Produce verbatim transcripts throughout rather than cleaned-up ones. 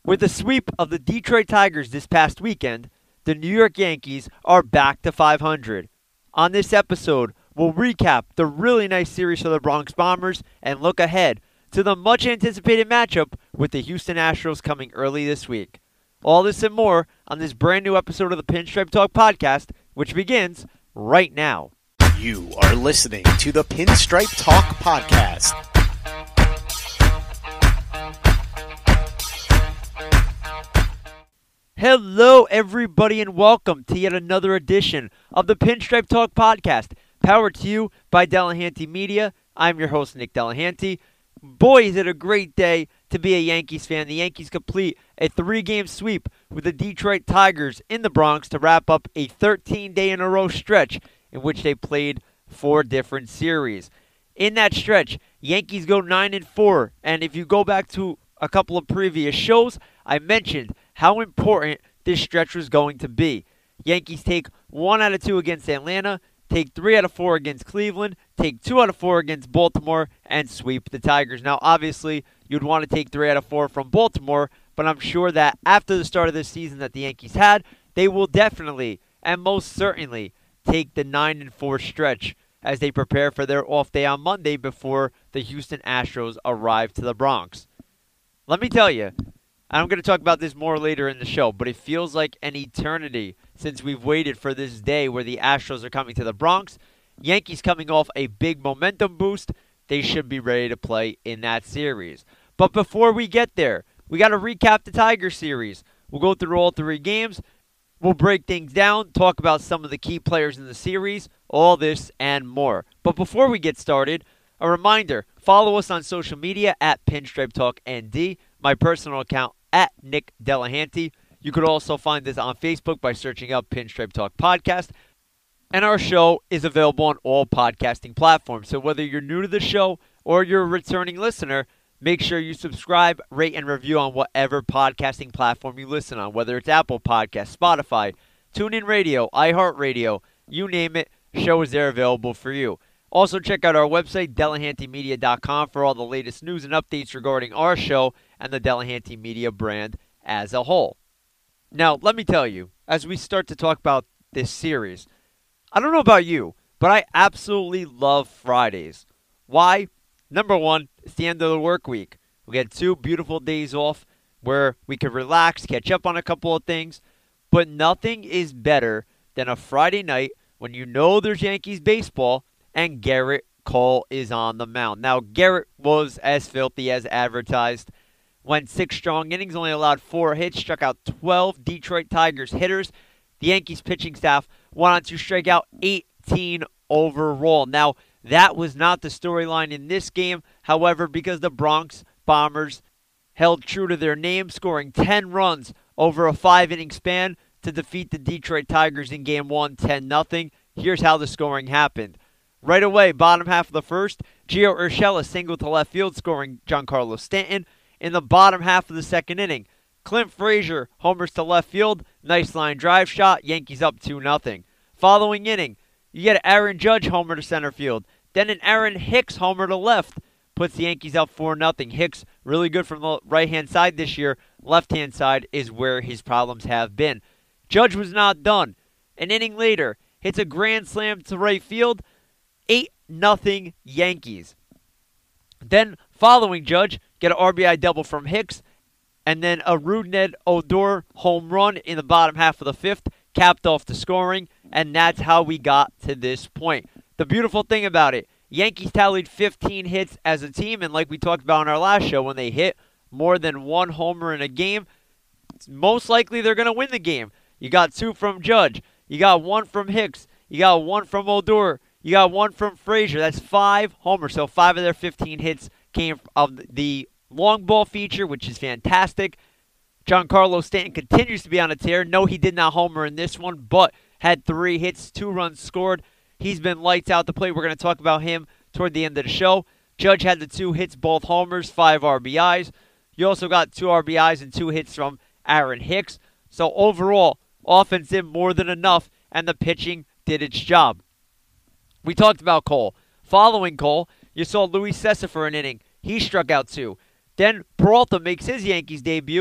With the sweep of the Detroit Tigers this past weekend, the New York Yankees are back to five hundred. On this episode, we'll recap the really nice series for the Bronx Bombers and look ahead to the much-anticipated matchup with the Houston Astros coming early this week. All this and more on this brand new episode of the Pinstripe Talk podcast, which begins right now. You are listening to the Pinstripe Talk podcast. Hello, everybody, and welcome to yet another edition of the Pinstripe Talk podcast, powered to you by Delahanty Media. I'm your host, Nick Delahanty. Boy, is it a great day to be a Yankees fan. The Yankees complete a three-game sweep with the Detroit Tigers in the Bronx to wrap up a thirteen-day-in-a-row stretch in which they played four different series. In that stretch, Yankees go nine and four, and if you go back to a couple of previous shows, I mentioned how important this stretch was going to be. Yankees take one out of two against Atlanta, take three out of four against Cleveland, take two out of four against Baltimore, and sweep the Tigers. Now, obviously, you'd want to take three out of four from Baltimore, but I'm sure that after the start of this season that the Yankees had, they will definitely and most certainly take the nine and four stretch as they prepare for their off day on Monday before the Houston Astros arrive to the Bronx. Let me tell you, I'm going to talk about this more later in the show, but it feels like an eternity since we've waited for this day where the Astros are coming to the Bronx. Yankees coming off a big momentum boost. They should be ready to play in that series. But before we get there, we got to recap the Tiger series. We'll go through all three games. We'll break things down, talk about some of the key players in the series, all this and more. But before we get started, a reminder, follow us on social media at Pinstripe Talk N D, my personal account at Nick Delahanty. You could also find us on Facebook by searching up Pinstripe Talk Podcast. And our show is available on all podcasting platforms. So whether you're new to the show or you're a returning listener, make sure you subscribe, rate, and review on whatever podcasting platform you listen on, whether it's Apple Podcasts, Spotify, TuneIn Radio, iHeartRadio, you name it, show is there available for you. Also, check out our website, Delahanty Media dot com, for all the latest news and updates regarding our show and the Delahanty Media brand as a whole. Now, let me tell you, as we start to talk about this series, I don't know about you, but I absolutely love Fridays. Why? Number one, it's the end of the work week. We get two beautiful days off where we can relax, catch up on a couple of things, but nothing is better than a Friday night when you know there's Yankees baseball and Gerrit Cole is on the mound. Now, Gerrit was as filthy as advertised. Went six strong innings, only allowed four hits, struck out twelve Detroit Tigers hitters. The Yankees pitching staff went on to strike out eighteen overall. Now, that was not the storyline in this game. However, because the Bronx Bombers held true to their name, scoring ten runs over a five-inning span to defeat the Detroit Tigers in Game one, ten nothing. Here's how the scoring happened. Right away, bottom half of the first, Gio Urshela singled to left field, scoring Giancarlo Stanton. In the bottom half of the second inning, Clint Frazier homers to left field. Nice line drive shot. Yankees up two nothing. Following inning, you get Aaron Judge homer to center field. Then an Aaron Hicks homer to left. Puts the Yankees up four nothing. Hicks really good from the right-hand side this year. Left-hand side is where his problems have been. Judge was not done. An inning later, hits a grand slam to right field. eight nothing Yankees. Then, following Judge, get an R B I double from Hicks, and then a Rougned Odor home run in the bottom half of the fifth, capped off the scoring, and that's how we got to this point. The beautiful thing about it, Yankees tallied fifteen hits as a team, and like we talked about in our last show, when they hit more than one homer in a game, it's most likely they're going to win the game. You got two from Judge, you got one from Hicks, you got one from Odor, you got one from Frazier. That's five homers. So five of their fifteen hits came of the long ball feature, which is fantastic. Giancarlo Stanton continues to be on a tear. No, he did not homer in this one, but had three hits, two runs scored. He's been lights out the plate. We're going to talk about him toward the end of the show. Judge had the two hits, both homers, five R B Is. You also got two R B Is and two hits from Aaron Hicks. So overall, offense did more than enough, and the pitching did its job. We talked about Cole. Following Cole, you saw Luis Cessa for an inning. He struck out two. Then Peralta makes his Yankees debut.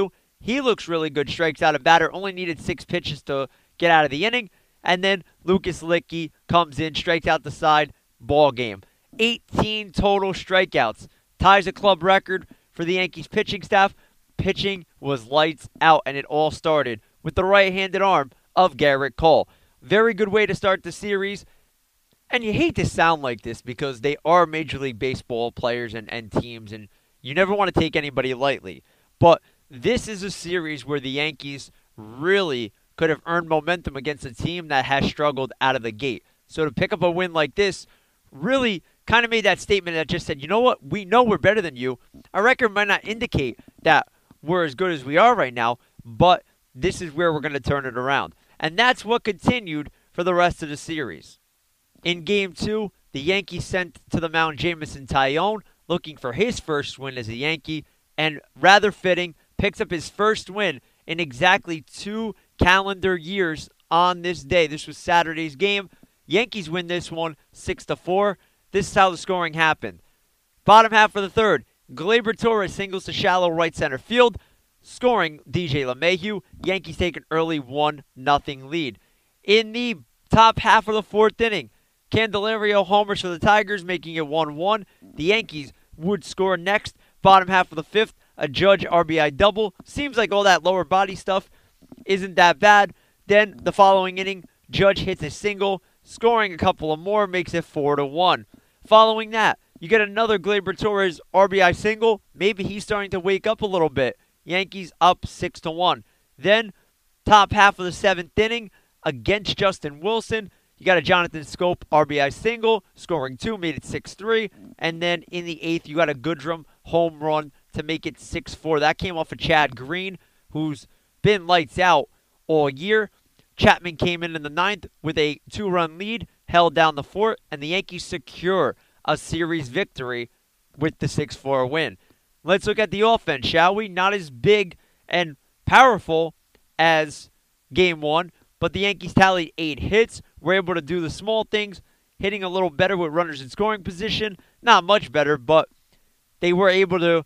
He looks really good, strikes out a batter, only needed six pitches to get out of the inning. And then Lucas Luetge comes in, strikes out the side, ball game. eighteen total strikeouts. Ties a club record for the Yankees pitching staff. Pitching was lights out, and it all started with the right-handed arm of Gerrit Cole. Very good way to start the series. And you hate to sound like this because they are Major League Baseball players and, and teams, and you never want to take anybody lightly. But this is a series where the Yankees really could have earned momentum against a team that has struggled out of the gate. So to pick up a win like this really kind of made that statement that just said, you know what, we know we're better than you. Our record might not indicate that we're as good as we are right now, but this is where we're going to turn it around. And that's what continued for the rest of the series. In Game two, the Yankees sent to the mound Jameson Taillon, looking for his first win as a Yankee, and rather fitting, picks up his first win in exactly two calendar years on this day. This was Saturday's game. Yankees win this one six to four. This is how the scoring happened. Bottom half of the third, Gleyber Torres singles to shallow right center field, scoring D J LeMahieu. Yankees take an early one nothing lead. In the top half of the fourth inning, Candelario homers for the Tigers, making it one one. The Yankees would score next. Bottom half of the fifth, a Judge R B I double. Seems like all that lower body stuff isn't that bad. Then the following inning, Judge hits a single, scoring a couple of more, makes it four to one. Following that, you get another Gleyber Torres R B I single. Maybe he's starting to wake up a little bit. Yankees up six to one. Then, top half of the seventh inning, against Justin Wilson, you got a Jonathan Scope R B I single, scoring two, made it six three. And then in the eighth, you got a Goodrum home run to make it six four. That came off of Chad Green, who's been lights out all year. Chapman came in in the ninth with a two-run lead, held down the fourth, and the Yankees secure a series victory with the six four win. Let's look at the offense, shall we? Not as big and powerful as Game one, but the Yankees tallied eight hits, were able to do the small things, hitting a little better with runners in scoring position. Not much better, but they were able to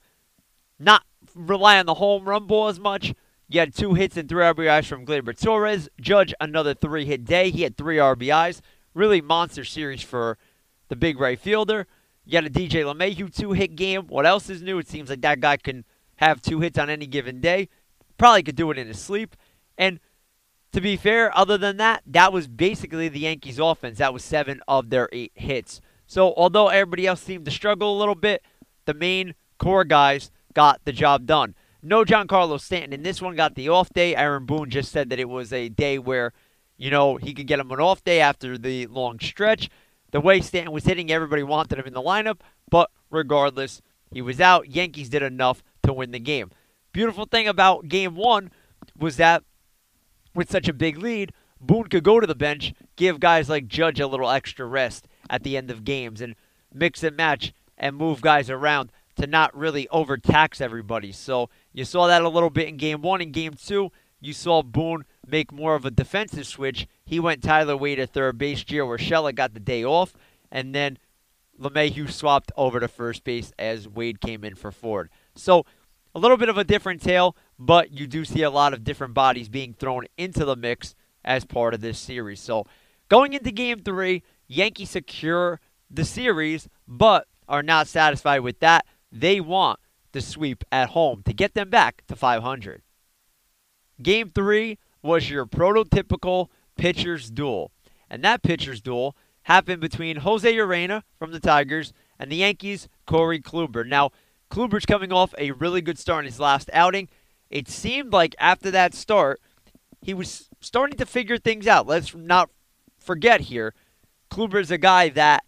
not rely on the home run ball as much. You had two hits and three R B Is from Gleyber Torres. Judge, another three-hit day. He had three R B Is. Really monster series for the big right fielder. You got a D J LeMahieu two-hit game. What else is new? It seems like that guy can have two hits on any given day. Probably could do it in his sleep. And to be fair, other than that, that was basically the Yankees' offense. That was seven of their eight hits. So although everybody else seemed to struggle a little bit, the main core guys got the job done. No Giancarlo Stanton in this one, got the off day. Aaron Boone just said that it was a day where, you know, he could get him an off day after the long stretch. The way Stanton was hitting, everybody wanted him in the lineup, but regardless, he was out. Yankees did enough to win the game. Beautiful thing about Game one was that with such a big lead, Boone could go to the bench, give guys like Judge a little extra rest at the end of games, and mix and match and move guys around to not really overtax everybody. So you saw that a little bit in Game one. In Game two, you saw Boone make more of a defensive switch. He went Tyler Wade at third base. Gio Urshela got the day off. And then LeMahieu swapped over to first base as Wade came in for Ford. So a little bit of a different tale, but you do see a lot of different bodies being thrown into the mix as part of this series. So going into Game three, Yankees secure the series, but are not satisfied with that. They want the sweep at home to get them back to five hundred. Game three was your prototypical pitcher's duel. And that pitcher's duel happened between Jose Urena from the Tigers and the Yankees' Corey Kluber. Now, Kluber's coming off a really good start in his last outing. It seemed like after that start, he was starting to figure things out. Let's not forget here, Kluber's a guy that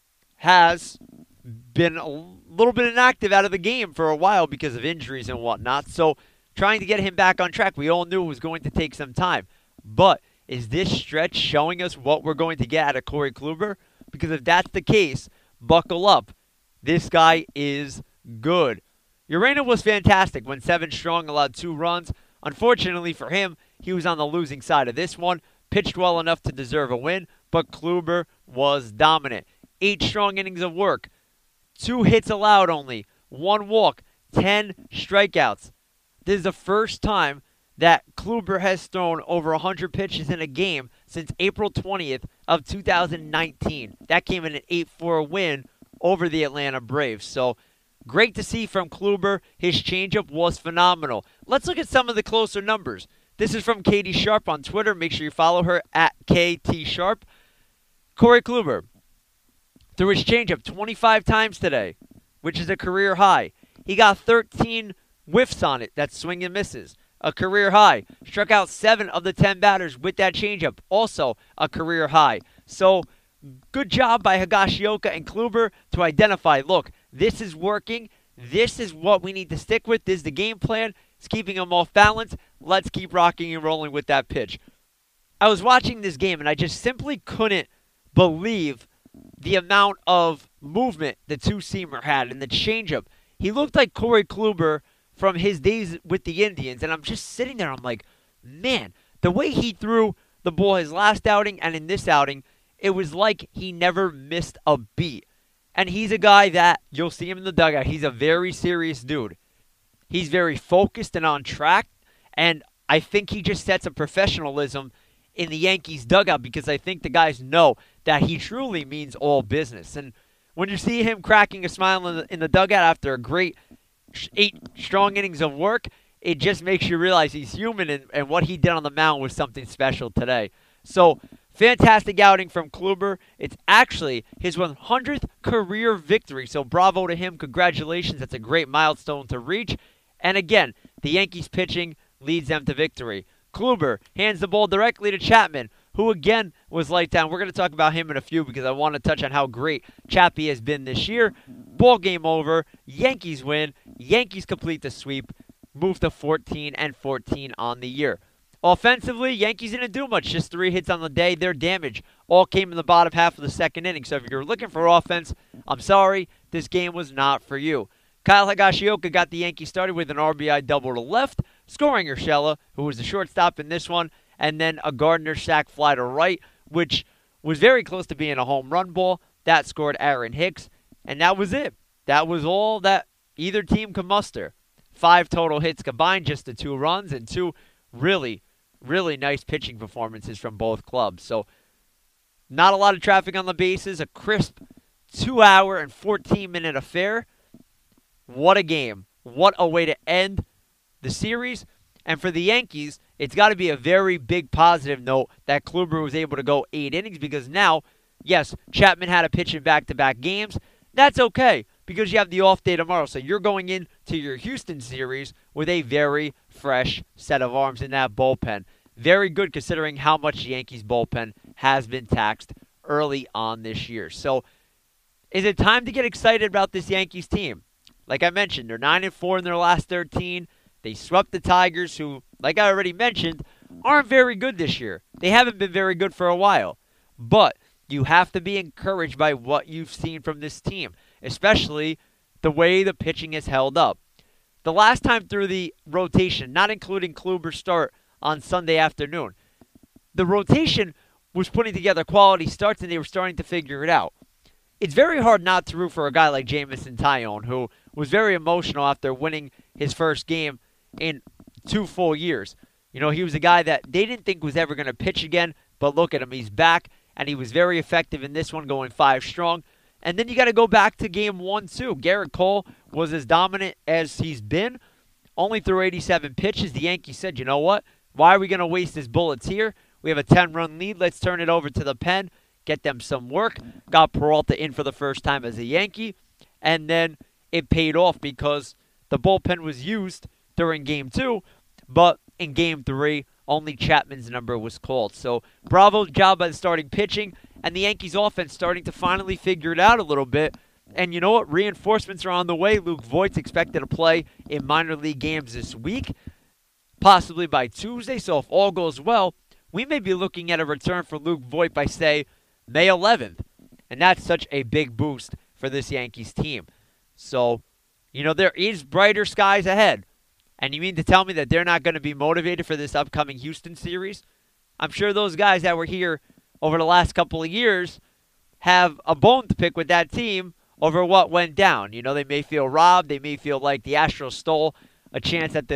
has been a little bit inactive out of the game for a while because of injuries and whatnot. So trying to get him back on track, we all knew it was going to take some time. But is this stretch showing us what we're going to get out of Corey Kluber? Because if that's the case, buckle up. This guy is good. Urena was fantastic. Went seven strong, allowed two runs. Unfortunately for him, he was on the losing side of this one. Pitched well enough to deserve a win, but Kluber was dominant. Eight strong innings of work. Two hits allowed only. One walk. Ten strikeouts. This is the first time that Kluber has thrown over one hundred pitches in a game since April twentieth of two thousand nineteen. That came in an eight four win over the Atlanta Braves. So great to see from Kluber. His changeup was phenomenal. Let's look at some of the closer numbers. This is from Katie Sharp on Twitter. Make sure you follow her at K T Sharp. Corey Kluber threw his changeup twenty-five times today, which is a career high. He got thirteen whiffs on it. That's swing and misses. A career high. Struck out seven of the ten batters with that changeup. Also a career high. So good job by Higashioka and Kluber to identify, look, this is working. This is what we need to stick with. This is the game plan. It's keeping him off balance. Let's keep rocking and rolling with that pitch. I was watching this game, and I just simply couldn't believe the amount of movement the two-seamer had in the changeup. He looked like Corey Kluber from his days with the Indians, and I'm just sitting there. I'm like, man, the way he threw the ball his last outing and in this outing, it was like he never missed a beat. And he's a guy that you'll see him in the dugout. He's a very serious dude. He's very focused and on track, and I think he just sets a professionalism in the Yankees dugout because I think the guys know that he truly means all business. And when you see him cracking a smile in the, in the dugout after a great eight strong innings of work, it just makes you realize he's human, and, and what he did on the mound was something special today. So, fantastic outing from Kluber. It's actually his one hundredth career victory, so bravo to him. Congratulations. That's a great milestone to reach. And again, the Yankees pitching leads them to victory. Kluber hands the ball directly to Chapman, who again was light down. We're going to talk about him in a few because I want to touch on how great Chappie has been this year. Ball game over. Yankees win. Yankees complete the sweep. Move to fourteen and fourteen on the year. Offensively, Yankees didn't do much. Just three hits on the day. Their damage all came in the bottom half of the second inning. So if you're looking for offense, I'm sorry, this game was not for you. Kyle Higashioka got the Yankees started with an R B I double to left, scoring Urshela, who was the shortstop in this one, and then a Gardner sac fly to right, which was very close to being a home run ball. That scored Aaron Hicks, and that was it. That was all that either team could muster. Five total hits combined, just the two runs, and two really, really nice pitching performances from both clubs. So not a lot of traffic on the bases, a crisp two-hour and fourteen-minute affair. What a game. What a way to end the series. And for the Yankees, it's got to be a very big positive note that Kluber was able to go eight innings because now, yes, Chapman had to pitch in back-to-back games. That's okay because you have the off day tomorrow. So you're going into your Houston series with a very fresh set of arms in that bullpen. Very good considering how much the Yankees bullpen has been taxed early on this year. So is it time to get excited about this Yankees team? Like I mentioned, they're nine and four in their last thirteen. They swept the Tigers, who, like I already mentioned, aren't very good this year. They haven't been very good for a while. But you have to be encouraged by what you've seen from this team, especially the way the pitching has held up. The last time through the rotation, not including Kluber's start on Sunday afternoon, the rotation was putting together quality starts and they were starting to figure it out. It's very hard not to root for a guy like Jameson Taillon, who was very emotional after winning his first game in two full years. You know, he was a guy that they didn't think was ever going to pitch again, but look at him, he's back, and he was very effective in this one, going five strong. And then you got to go back to game one, too. Garrett Cole was as dominant as he's been, only threw eighty-seven pitches. The Yankees said, you know what? Why are we going to waste his bullets here? We have a ten-run lead. Let's turn it over to the pen, get them some work. Got Peralta in for the first time as a Yankee. And then it paid off because the bullpen was used during game two. But in game three, only Chapman's number was called. So bravo job by the starting pitching. And the Yankees offense starting to finally figure it out a little bit. And you know what? Reinforcements are on the way. Luke Voigt's expected to play in minor league games this week, possibly by Tuesday. So if all goes well, we may be looking at a return for Luke Voigt by, say, May eleventh. And that's such a big boost for this Yankees team. So, you know, there is brighter skies ahead. And you mean to tell me that they're not going to be motivated for this upcoming Houston series? I'm sure those guys that were here over the last couple of years have a bone to pick with that team over what went down. You know, they may feel robbed. They may feel like the Astros stole a chance at the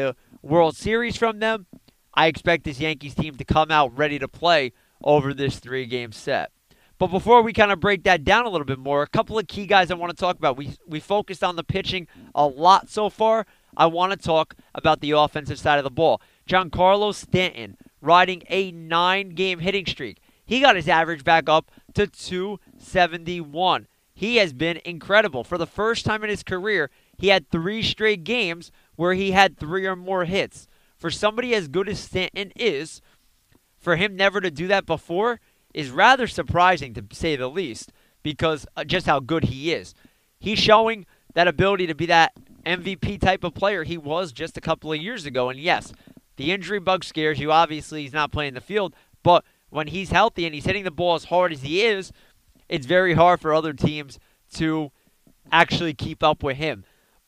World Series from them, I expect this Yankees team to come out ready to play over this three-game set. But before we kind of break that down a little bit more, a couple of key guys I want to talk about. We we focused on the pitching a lot so far. I want to talk about the offensive side of the ball. Giancarlo Stanton riding a nine-game hitting streak. He got his average back up to two seventy-one. He has been incredible. For the first time in his career, he had three straight games where he had three or more hits. For somebody as good as Stanton is, for him never to do that before is rather surprising, to say the least, because just how good he is. He's showing that ability to be that M V P type of player he was just a couple of years ago. And yes, the injury bug scares you. Obviously, he's not playing the field, but when he's healthy and he's hitting the ball as hard as he is, it's very hard for other teams to actually keep up with him.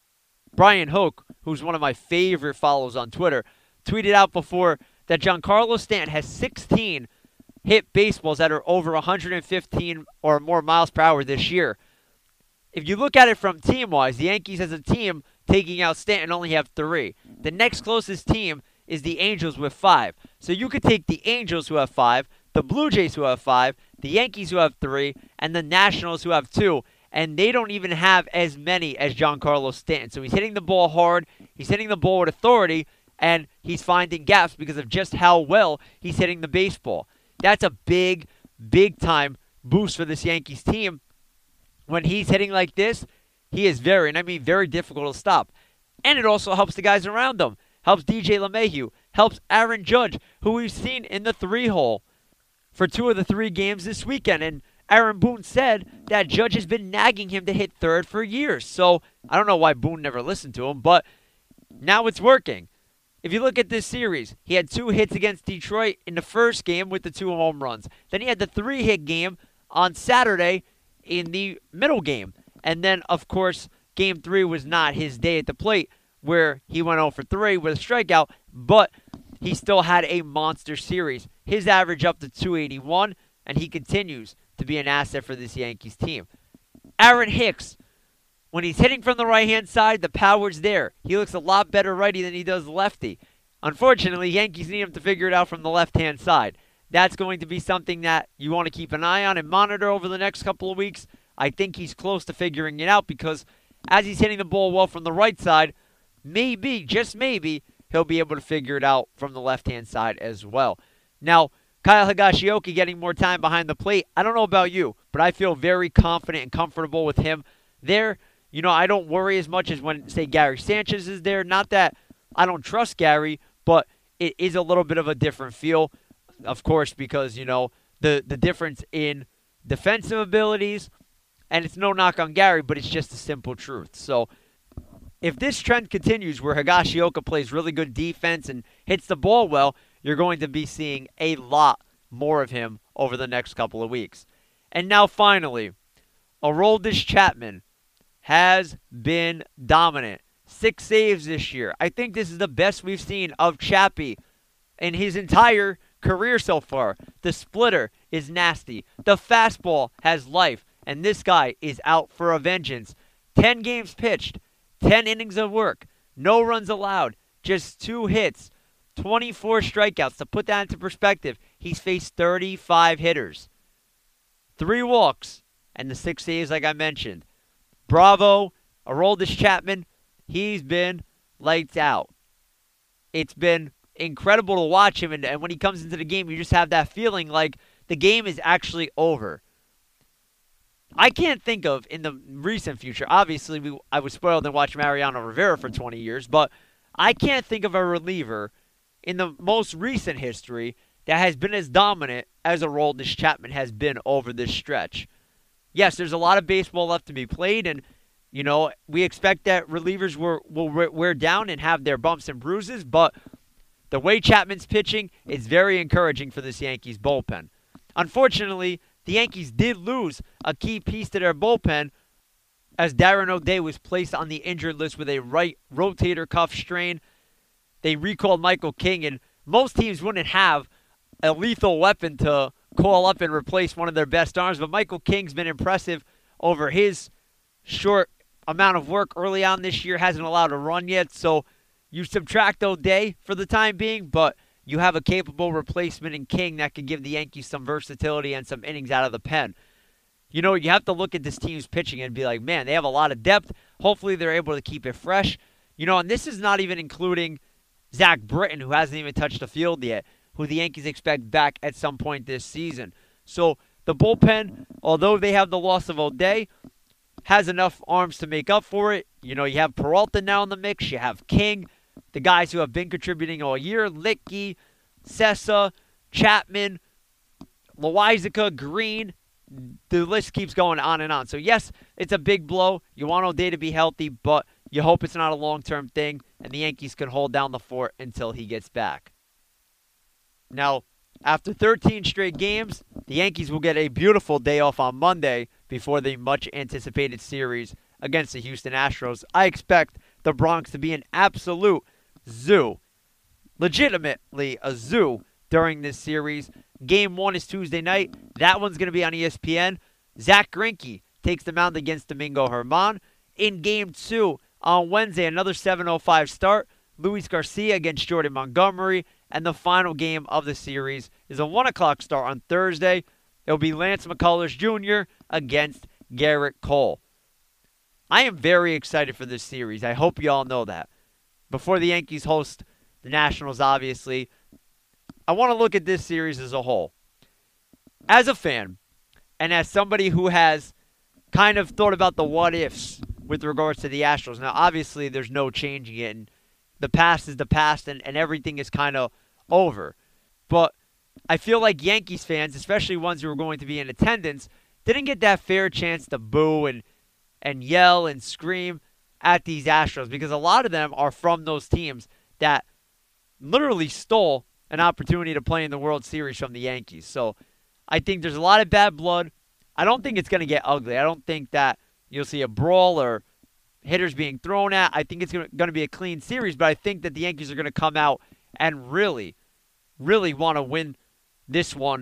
Brian Hoke, who's one of my favorite follows on Twitter, tweeted out before that Giancarlo Stanton has sixteen hit baseballs that are over one hundred fifteen or more miles per hour this year. If you look at it from team-wise, the Yankees as a team taking out Stanton only have three. The next closest team is the Angels with five. So you could take the Angels who have five, the Blue Jays who have five, the Yankees who have three, and the Nationals who have two. And they don't even have as many as Giancarlo Stanton. So he's hitting the ball hard, he's hitting the ball with authority, and he's finding gaps because of just how well he's hitting the baseball. That's a big, big-time boost for this Yankees team. When he's hitting like this, he is very, and I mean very difficult to stop. And it also helps the guys around him. Helps D J LeMahieu. Helps Aaron Judge, who we've seen in the three-hole for two of the three games this weekend. And Aaron Boone said that Judge has been nagging him to hit third for years. So I don't know why Boone never listened to him, but now it's working. If you look at this series, he had two hits against Detroit in the first game with the two home runs. Then he had the three-hit game on Saturday in the middle game. And then, of course, game three was not his day at the plate where he went oh for three with a strikeout, but he still had a monster series. His average up to two eighty-one, and he continues to be an asset for this Yankees team. Aaron Hicks, when he's hitting from the right-hand side, the power's there. He looks a lot better righty than he does lefty. Unfortunately, Yankees need him to figure it out from the left-hand side. That's going to be something that you want to keep an eye on and monitor over the next couple of weeks. I think he's close to figuring it out because as he's hitting the ball well from the right side, maybe, just maybe, he'll be able to figure it out from the left-hand side as well. Now, Kyle Higashioka getting more time behind the plate. I don't know about you, but I feel very confident and comfortable with him there. You know, I don't worry as much as when, say, Gary Sanchez is there. Not that I don't trust Gary, but it is a little bit of a different feel, of course, because, you know, the, the difference in defensive abilities, and it's no knock on Gary, but it's just a simple truth. So if this trend continues where Higashioka plays really good defense and hits the ball well, you're going to be seeing a lot more of him over the next couple of weeks. And now finally, Aroldis Chapman has been dominant. Six saves this year. I think this is the best we've seen of Chappie in his entire career so far. The splitter is nasty. The fastball has life. And this guy is out for a vengeance. Ten games pitched. Ten innings of work. No runs allowed. Just two hits. twenty-four strikeouts. To put that into perspective, he's faced thirty-five hitters. Three walks. And the six saves like I mentioned. Bravo. Aroldis Chapman. He's been lights out. It's been incredible to watch him. And, and when he comes into the game, you just have that feeling like the game is actually over. I can't think of, in the recent future, obviously we, I was spoiled and watched Mariano Rivera for twenty years, but I can't think of a reliever in the most recent history that has been as dominant as Aroldis Chapman has been over this stretch. Yes, there's a lot of baseball left to be played, and you know we expect that relievers will, will wear down and have their bumps and bruises, but the way Chapman's pitching is very encouraging for this Yankees bullpen. Unfortunately, the Yankees did lose a key piece to their bullpen as Darren O'Day was placed on the injured list with a right rotator cuff strain. They recalled Michael King, and most teams wouldn't have a lethal weapon to call up and replace one of their best arms, but Michael King's been impressive over his short amount of work early on this year. Hasn't allowed a run yet, so You subtract O'Day for the time being, but you have a capable replacement in King that can give the Yankees some versatility and some innings out of the pen. You know, you have to look at this team's pitching and be like, man, they have a lot of depth. Hopefully they're able to keep it fresh. You know, and this is not even including Zach Britton, who hasn't even touched the field yet, who the Yankees expect back at some point this season. So the bullpen, although they have the loss of O'Day, has enough arms to make up for it. You know, you have Peralta now in the mix. You have King, the guys who have been contributing all year, Litke, Sessa, Chapman, Loizica, Green. The list keeps going on and on. So, yes, it's a big blow. You want O'Day to be healthy, but you hope it's not a long-term thing, and the Yankees can hold down the fort until he gets back. Now, after thirteen straight games, the Yankees will get a beautiful day off on Monday before the much-anticipated series against the Houston Astros. I expect the Bronx to be an absolute zoo, legitimately a zoo during this series. Game one is Tuesday night. That one's going to be on E S P N. Zach Greinke takes the mound against Domingo Germán. In game two on Wednesday, another seven oh five start. Luis Garcia against Jordan Montgomery. And the final game of the series is a one o'clock start on Thursday. It'll be Lance McCullers Junior against Garrett Cole. I am very excited for this series. I hope you all know that. Before the Yankees host the Nationals, obviously, I want to look at this series as a whole. As a fan, and as somebody who has kind of thought about the what-ifs with regards to the Astros. Now, obviously, there's no changing it, and the past is the past, and, and everything is kind of over. But I feel like Yankees fans, especially ones who are going to be in attendance, didn't get that fair chance to boo and, and yell and scream at these Astros, because a lot of them are from those teams that literally stole an opportunity to play in the World Series from the Yankees. So I think there's a lot of bad blood. I don't think it's going to get ugly. I don't think that you'll see a brawl or hitters being thrown at. I think it's going to be a clean series, but I think that the Yankees are going to come out and really, really want to win this one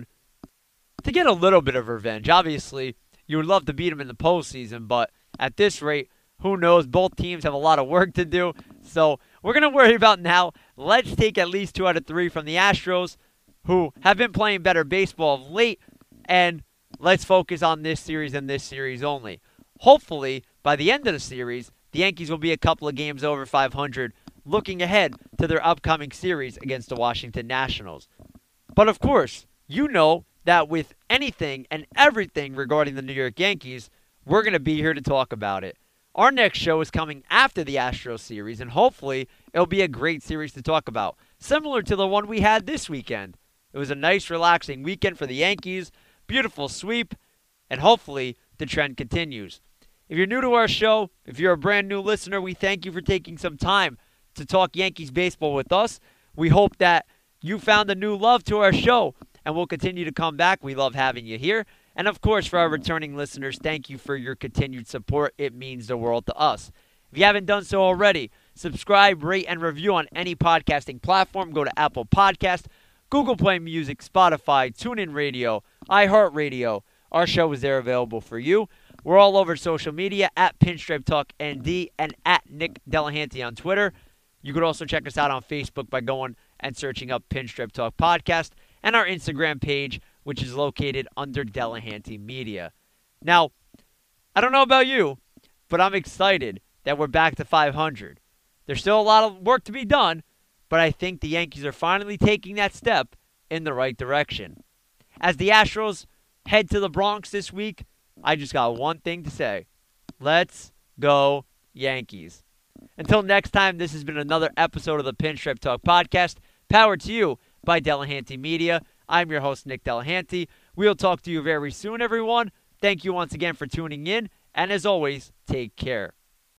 to get a little bit of revenge. Obviously, you would love to beat them in the postseason, but at this rate, who knows? Both teams have a lot of work to do. So we're going to worry about now. Let's take at least two out of three from the Astros, who have been playing better baseball of late, and let's focus on this series and this series only. Hopefully, by the end of the series, the Yankees will be a couple of games over five hundred, looking ahead to their upcoming series against the Washington Nationals. But of course, you know that with anything and everything regarding the New York Yankees, we're going to be here to talk about it. Our next show is coming after the Astros series, and hopefully it'll be a great series to talk about, similar to the one we had this weekend. It was a nice, relaxing weekend for the Yankees, beautiful sweep, and hopefully the trend continues. If you're new to our show, if you're a brand new listener, we thank you for taking some time to talk Yankees baseball with us. We hope that you found a new love to our show, and we'll continue to come back. We love having you here. And of course, for our returning listeners, thank you for your continued support. It means the world to us. If you haven't done so already, subscribe, rate, and review on any podcasting platform. Go to Apple Podcast, Google Play Music, Spotify, TuneIn Radio, iHeartRadio. Our show is there available for you. We're all over social media, at Pinstripe Talk N D and at Nick Delahanty on Twitter. You could also check us out on Facebook by going and searching up Pinstripe Talk Podcast, and our Instagram page, which is located under Delahanty Media. Now, I don't know about you, but I'm excited that we're back to five hundred. There's still a lot of work to be done, but I think the Yankees are finally taking that step in the right direction. As the Astros head to the Bronx this week, I just got one thing to say. Let's go, Yankees. Until next time, this has been another episode of the Pinstripe Talk Podcast, powered to you by Delahanty Media. I'm your host, Nick Delahanty. We'll talk to you very soon, everyone. Thank you once again for tuning in, and as always, take care.